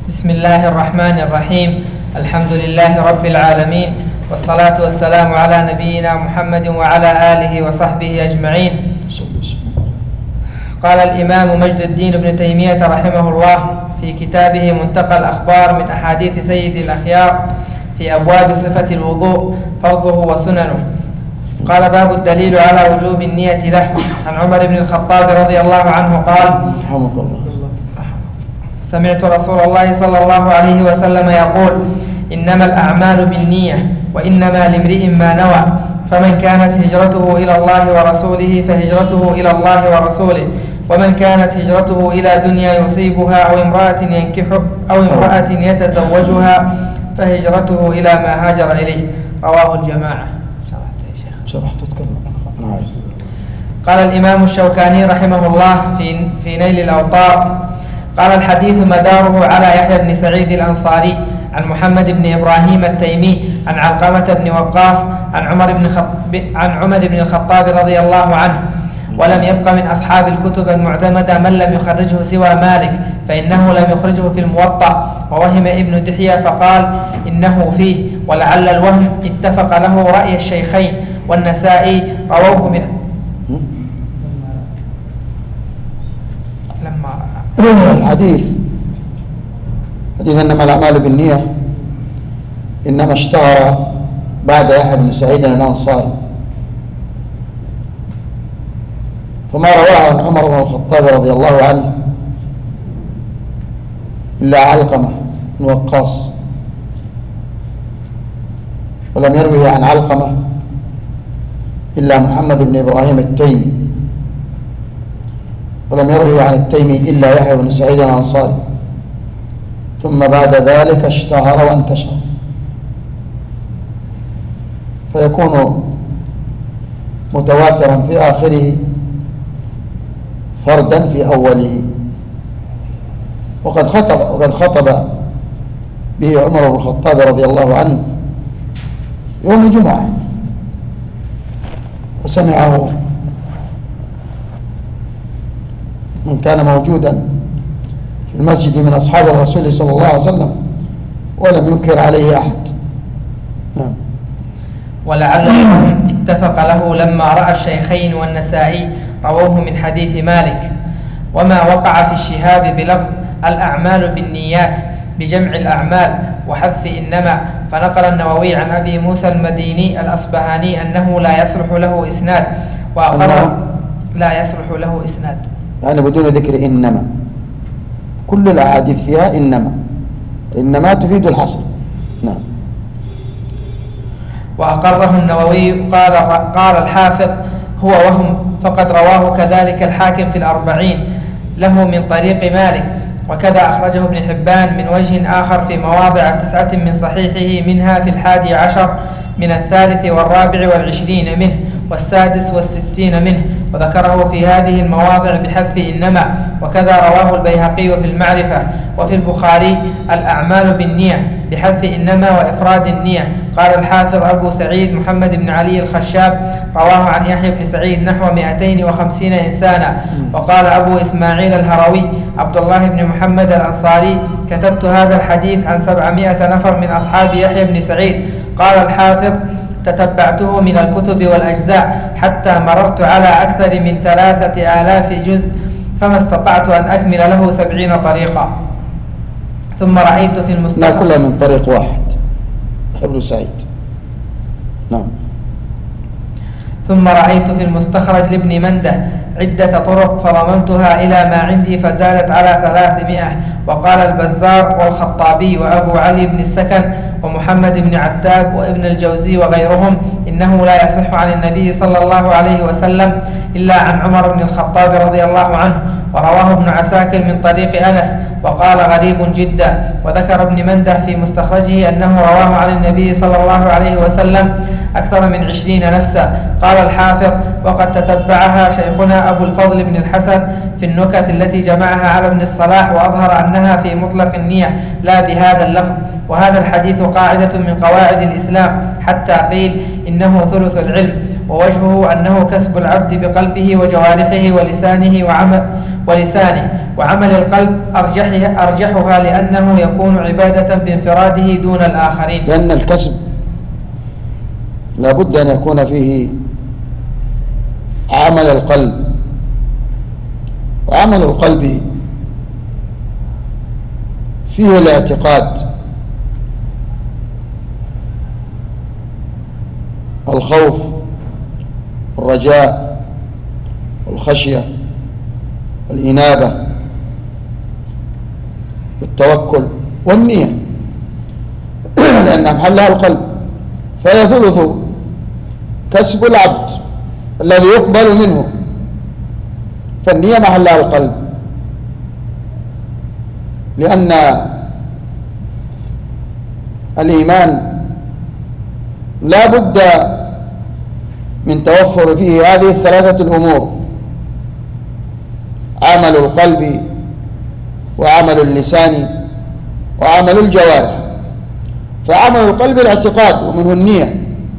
بسم الله الرحمن الرحيم. الحمد لله رب العالمين، والصلاة والسلام على نبينا محمد وعلى آله وصحبه أجمعين. قال الإمام مجد الدين ابن تيمية رحمه الله في كتابه منتقى الأخبار من أحاديث سيد الأخيار في أبواب صفة الوضوء فرضه وسننه، قال: باب الدليل على وجوب النية له. عن عمر بن الخطاب رضي الله عنه قال: سمعت رسول الله صلى الله عليه وسلم يقول: إنما الأعمال بالنية وإنما لامرئ ما نوى، فمن كانت هجرته إلى الله ورسوله فهجرته إلى الله ورسوله، ومن كانت هجرته إلى دنيا يصيبها أو امرأة يتزوجها فهجرته إلى ما هاجر إليه. رواه الجماعة. قال الإمام الشوكاني رحمه الله في نيل الأوطار: قال: الحديث مداره على يحيى بن سعيد الأنصاري عن محمد بن إبراهيم التيمي عن علقمة بن وقاص عن عمر بن الخطاب رضي الله عنه، ولم يبق من أصحاب الكتب المعتمدة من لم يخرجه سوى مالك، فإنه لم يخرجه في الموطأ. ووهم ابن دحية فقال إنه فيه، ولعل الوهم اتفق له رأي الشيخين، والنسائي رووه من الحديث إنما الأعمال بالنية إنما اشتهر بعد يحيى بن سعيد الأنصاري، فما رواه عن عمر بن الخطاب رضي الله عنه إلا علقمة بن وقاص، ولم يروه عن علقمة إلا محمد بن إبراهيم التيمي، ولم يروه عن التيمي إلا يحيى بن سعيد الأنصاري، ثم بعد ذلك اشتهر وانتشر، فيكون متواترا في آخره فردا في أوله. وقد خطب به عمر بن الخطاب رضي الله عنه يوم الجمعة، وسمعه من كان موجودا في المسجد من أصحاب الرسول صلى الله عليه وسلم، ولم ينكر عليه أحد. نعم. ولعل اتفق له لما رأى الشيخين والنسائي رووه من حديث مالك: وما وقع في الشهاب بلفظ الأعمال بالنيات بجمع الأعمال وحذف إنما. فنقل النووي عن أبي موسى المديني الأصبهاني أنه لا يصلح له إسناد، وأقر لا يصلح له إسناد، يعني بدون ذكر إنما. كل الأحاديث فيها إنما تفيد الحصر. نعم. وأقره النووي. قال الحافظ: هو وهم، فقد رواه كذلك الحاكم في الأربعين له من طريق مالك، وكذا أخرجه ابن حبان من وجه آخر في مواضع 9 من صحيحه، منها في 11 من 3 والرابع والعشرين منه والسادس والستين منه، وذكره في هذه المواضع بحذف إنما. وكذا رواه البيهقي في المعرفة. وفي البخاري: الأعمال بالنية بحذف إنما وإفراد النية. قال الحافظ أبو سعيد محمد بن علي الخشاب: رواه عن يحيى بن سعيد نحو 250 إنسانا. وقال أبو إسماعيل الهروي عبد الله بن محمد الأنصاري: كتبت هذا الحديث عن 700 نفر من أصحاب يحيى بن سعيد. قال الحافظ: تتبعته من الكتب والأجزاء حتى مررت على أكثر من 3000 جزء، فما استطعت أن أكمل له 70 طريقة. ثم رأيت في المستخرج، لا كلها من طريق واحد، ابن سعيد. نعم. ثم رأيت في المستخرج لابن منده عدة طرق فضممتها إلى ما عندي فزادت على 300. وقال البزار والخطابي وأبو علي بن السكن ومحمد بن عتاب وابن الجوزي وغيرهم إنه لا يصح عن النبي صلى الله عليه وسلم إلا عن عمر بن الخطاب رضي الله عنه. ورواه ابن عساكر من طريق أنس وقال غريب جدا. وذكر ابن منده في مستخرجه أنه رواه عن النبي صلى الله عليه وسلم أكثر من 20 نفسا. قال الحافظ: وقد تتبعها شيخنا أبو الفضل بن الحسن في النكت التي جمعها على ابن الصلاح، وأظهر أنها في مطلق النية لا بهذا اللفظ. وهذا الحديث قاعدة من قواعد الإسلام، حتى قيل إنه ثلث العلم. ووجهه أنه كسب العبد بقلبه وجوارحه وعمل القلب أرجحها لأنه يكون عبادة بانفراده دون الآخرين. لأن الكسب لابد أن يكون فيه عمل القلب، وعمل القلب فيه الاعتقاد، الخوف والرجاء والخشية والإنابة والتوكل والنية، لأن محلها القلب. فهي ثلث كسب العبد الذي يقبل منه، فالنية محلها القلب، لأن الإيمان لا بد من توفر فيه هذه الثلاثة الأمور: عمل القلب وعمل اللسان وعمل الجوارح. فعمل القلب الاعتقاد ومنه النية،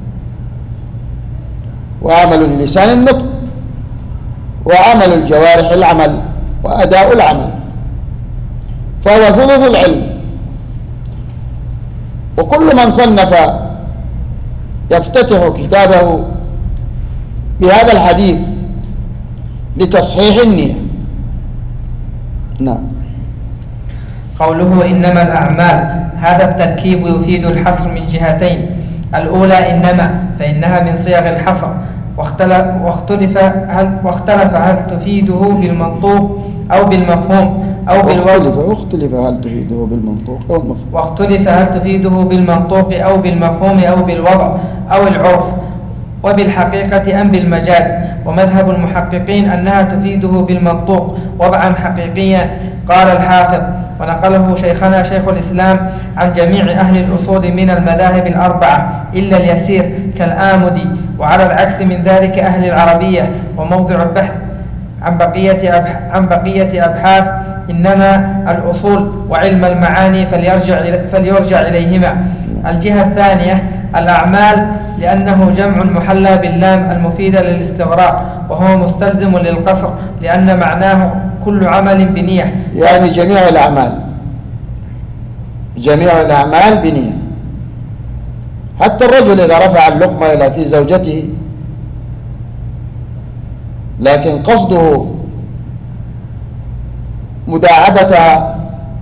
وعمل اللسان النطق، وعمل الجوارح العمل وأداء العمل. فهو ثلث العلم. وكل من صنف يفتتح كتابه بهذا الحديث لتصحيح النية. نعم. قوله إنما الأعمال، هذا التركيب يفيد الحصر من جهتين: الأولى إنما فإنها من صيغ الحصر، واختلف هل تفيده بالمنطوق أو بالمفهوم أو بالوضع، واختلف هل تفيده بالمنطوق أو المفهوم، واختلف هل تفيده بالمنطوق أو بالمفهوم أو بالوضع أو العرف وبالحقيقة أم بالمجاز. ومذهب المحققين أنها تفيده بالمنطوق وضعا حقيقيا. قال الحافظ: ونقله شيخنا شيخ الإسلام عن جميع أهل الأصول من المذاهب الأربعة إلا اليسير كالآمدي، وعلى العكس من ذلك أهل العربية. وموضع البحث عن بقية أبحاث إنما الأصول وعلم المعاني فليرجع إليهما. الجهة الثانية الأعمال، لأنه جمع محلى باللام المفيدة للاستغراق، وهو مستلزم للقصر لأن معناه كل عمل بنية، يعني جميع الأعمال بنية. حتى الرجل إذا رفع اللقمة إلى في زوجته لكن قصده مداعبتها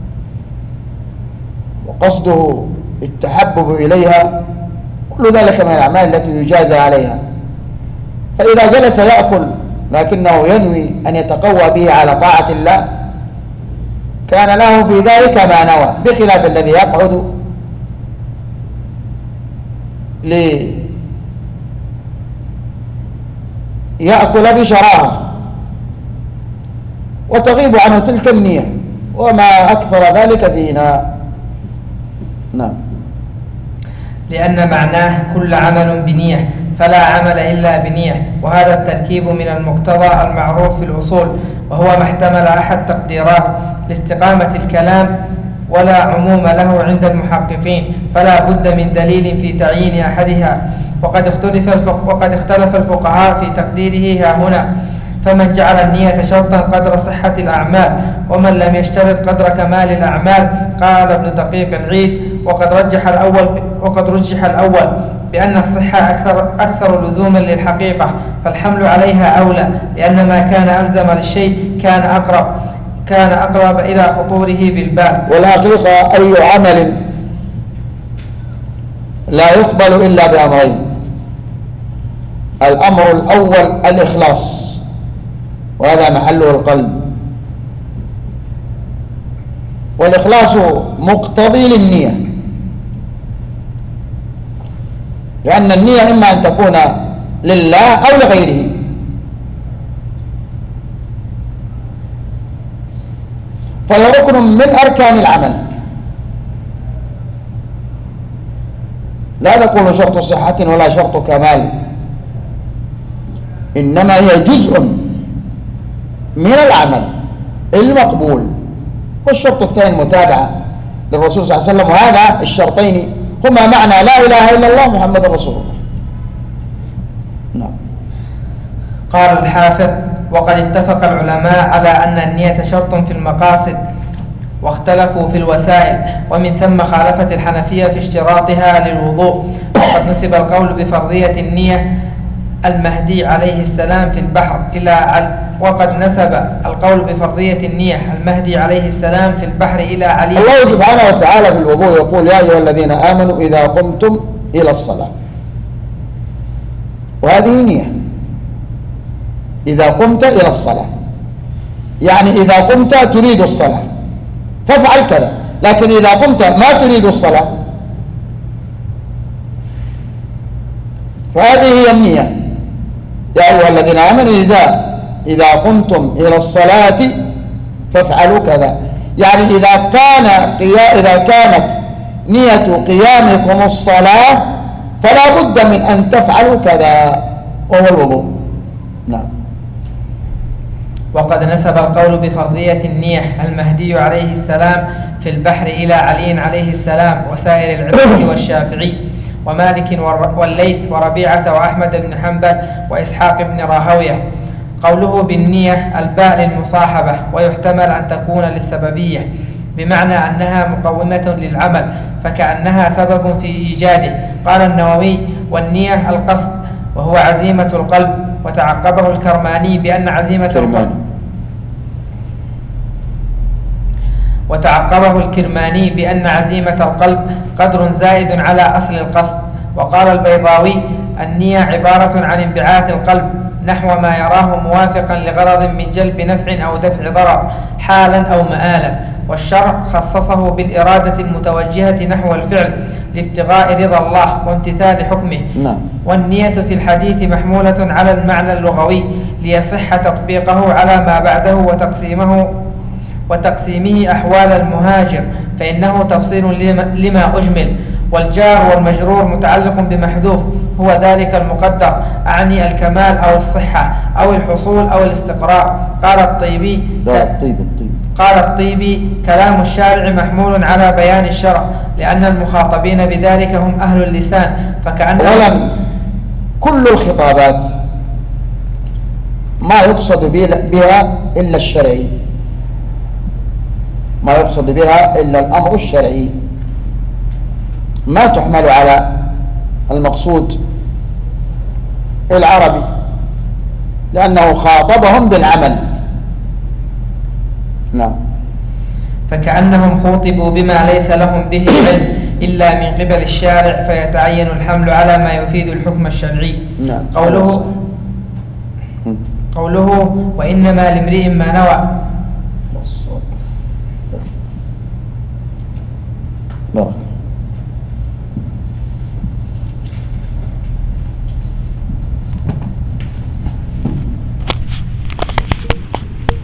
وقصده التحبب إليها، كل ذلك من الأعمال التي يجازى عليها. فإذا جلس يأكل لكنه ينوي أن يتقوى به على طاعة الله كان له في ذلك ما نوى، بخلاف الذي يقعد ليأكل بشراهة وتغيب عنه تلك النية، وما أكثر ذلك فينا. نعم. لأن معناه كل عمل بنية، فلا عمل إلا بنية. وهذا التركيب من المقتضى المعروف في الأصول، وهو ما احتمل أحد تقديرات لاستقامة الكلام ولا عموم له عند المحققين، فلا بد من دليل في تعيين أحدها. وقد اختلف الفقهاء في تقديره ها هنا، فمن جعل النية شرطا قدر صحة الأعمال، ومن لم يشترط قدر كمال الأعمال. قال ابن دقيق العيد: وقد رجح الأول بأن الصحة أكثر لزوما للحقيقة، فالحمل عليها أولى، لأن ما كان ألزم للشيء كان أقرب إلى خطوره بالبال. والحقيقة أي عمل لا يقبل إلا بأمرين: الأمر الأول الإخلاص، وهذا محله القلب، والإخلاص مقتضي للنية، لأن النية إما أن تكون لله أو لغيره. فهي ركن من أركان العمل، لا نقول شرط صحة ولا شرط كمال، إنما هي جزء من العمل المقبول. والشرط الثاني المتابعة للرسول صلى الله عليه وسلم، وهذا الشرطين هما معنى لا إله إلا الله محمد رسول الله. نعم. قال الحافظ: وقد اتفق العلماء على أن النية شرط في المقاصد، واختلفوا في الوسائل، ومن ثم خالفت الحنفية في اشتراطها للوضوء. وقد نسب القول بفرضية النية المهدي عليه السلام في البحر إلى علي. الله سبحانه وتعالى في الوضوء يقول: يا أيها الذين آمنوا إذا قمتم إلى الصلاة. وهذه نية، إذا قمت إلى الصلاة، يعني إذا قمت تريد الصلاة فافعل كذا. لكن إذا قمت ما تريد الصلاة فهذه هي النية. يا أيها الذين آمنوا إذا قمتم إلى الصلاة فافعلوا كذا، يعني إذا كانت نية قيامكم الصلاة فلا بد من أن تفعلوا كذا، وهو الوضوء. نعم. وقد نسب القول بفرضية النية المهدي عليه السلام في البحر إلى علي عليه السلام وسائر العلماء والشافعي ومالك والليث وربيعة وأحمد بن حنبل وإسحاق بن راهويه. قوله بالنية الباء للمصاحبة، ويحتمل أن تكون للسببية، بمعنى أنها مقومة للعمل فكأنها سبب في إيجاده. قال النووي: والنية القصد، وهو عزيمة القلب. وتعقبه الكرماني بأن عزيمة القلب قدر زائد على أصل القصد. وقال البيضاوي: النية عبارة عن انبعاث القلب نحو ما يراه موافقا لغرض من جلب نفع أو دفع ضرر حالا أو مآلا. والشرع خصصه بالإرادة المتوجهة نحو الفعل لابتغاء رضا الله وامتثال حكمه. والنية في الحديث محمولة على المعنى اللغوي ليصح تطبيقه على ما بعده وتقسيمه أحوال المهاجر، فإنه تفصيل لما أجمل. والجار والمجرور متعلق بمحذوف، هو ذلك المقدر، أعني الكمال أو الصحة أو الحصول أو الاستقرار. قال الطيبي: كلام الشارع محمول على بيان الشرع، لأن المخاطبين بذلك هم أهل اللسان، أولا كل الخطابات ما يقصد بها إلا الشرعي، ما يقصد بها إلا الأمر الشرعي، ما تحمل على المقصود العربي، لأنه خاطبهم بالعمل. نعم. فكأنهم خوطبوا بما ليس لهم به علم إلا من قبل الشارع، فيتعين الحمل على ما يفيد الحكم الشرعي. نعم. قوله: وإنما لامرئ ما نوى.